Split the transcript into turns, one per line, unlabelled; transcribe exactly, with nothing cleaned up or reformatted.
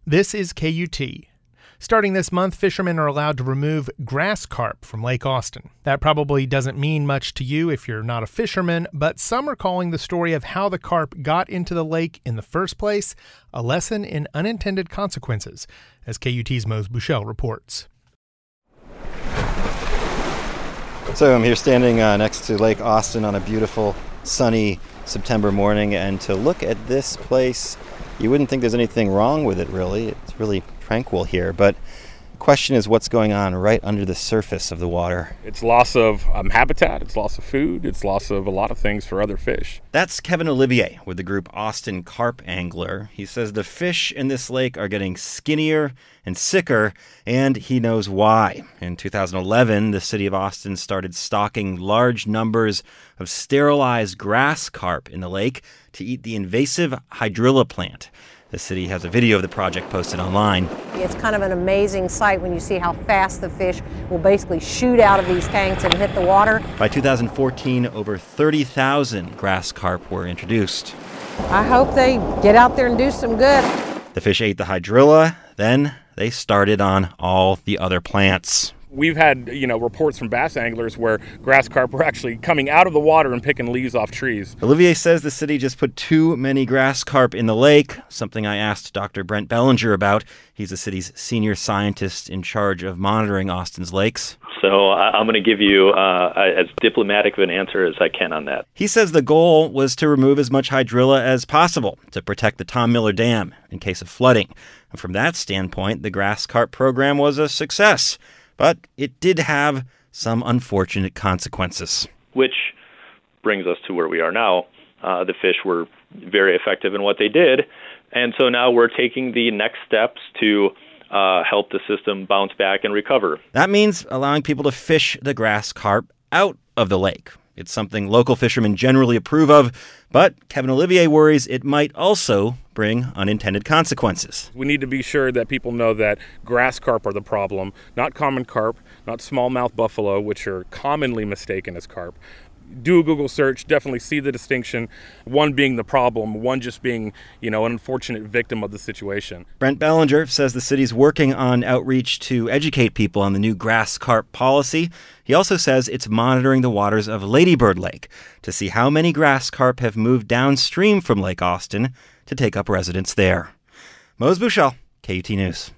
This is K U T. Starting this month, fishermen are allowed to remove grass carp from Lake Austin. That probably doesn't mean much to you if you're not a fisherman, but some are calling the story of how the carp got into the lake in the first place a lesson in unintended consequences, as K U T's Mose Buchel reports.
So I'm here standing uh, next to Lake Austin on a beautiful, sunny September morning, and to look at this place, you wouldn't think there's anything wrong with it, really. It's really tranquil here, but the question is what's going on right under the surface of the water.
It's loss of um, habitat, it's loss of food, it's loss of a lot of things for other fish.
That's Kevin Olivier with the group Austin Carp Angler. He says the fish in this lake are getting skinnier and sicker, and he knows why. In two thousand eleven, the city of Austin started stocking large numbers of sterilized grass carp in the lake to eat the invasive hydrilla plant. The city has a video of the project posted online.
It's kind of an amazing sight when you see how fast the fish will basically shoot out of these tanks and hit the water.
By two thousand fourteen, over thirty thousand grass carp were introduced.
I hope they get out there and do some good.
The fish ate the hydrilla, then they started on all the other plants.
We've had, you know, reports from bass anglers where grass carp were actually coming out of the water and picking leaves off trees.
Olivier says the city just put too many grass carp in the lake, something I asked Doctor Brent Bellinger about. He's the city's senior scientist in charge of monitoring Austin's lakes.
So I'm going to give you uh, as diplomatic of an answer as I can on that.
He says the goal was to remove as much hydrilla as possible to protect the Tom Miller Dam in case of flooding. And from that standpoint, the grass carp program was a success. But it did have some unfortunate consequences.
Which brings us to where we are now. Uh, the fish were very effective in what they did. And so now we're taking the next steps to uh, help the system bounce back and recover.
That means allowing people to fish the grass carp out of the lake. It's something local fishermen generally approve of, but Kevin Olivier worries it might also bring unintended consequences.
We need to be sure that people know that grass carp are the problem, not common carp, not smallmouth buffalo, which are commonly mistaken as carp. Do a Google search, definitely see the distinction, one being the problem, one just being, you know, an unfortunate victim of the situation.
Brent Bellinger says the city's working on outreach to educate people on the new grass carp policy. He also says it's monitoring the waters of Lady Bird Lake to see how many grass carp have moved downstream from Lake Austin to take up residence there. Mose Buchel, K U T News.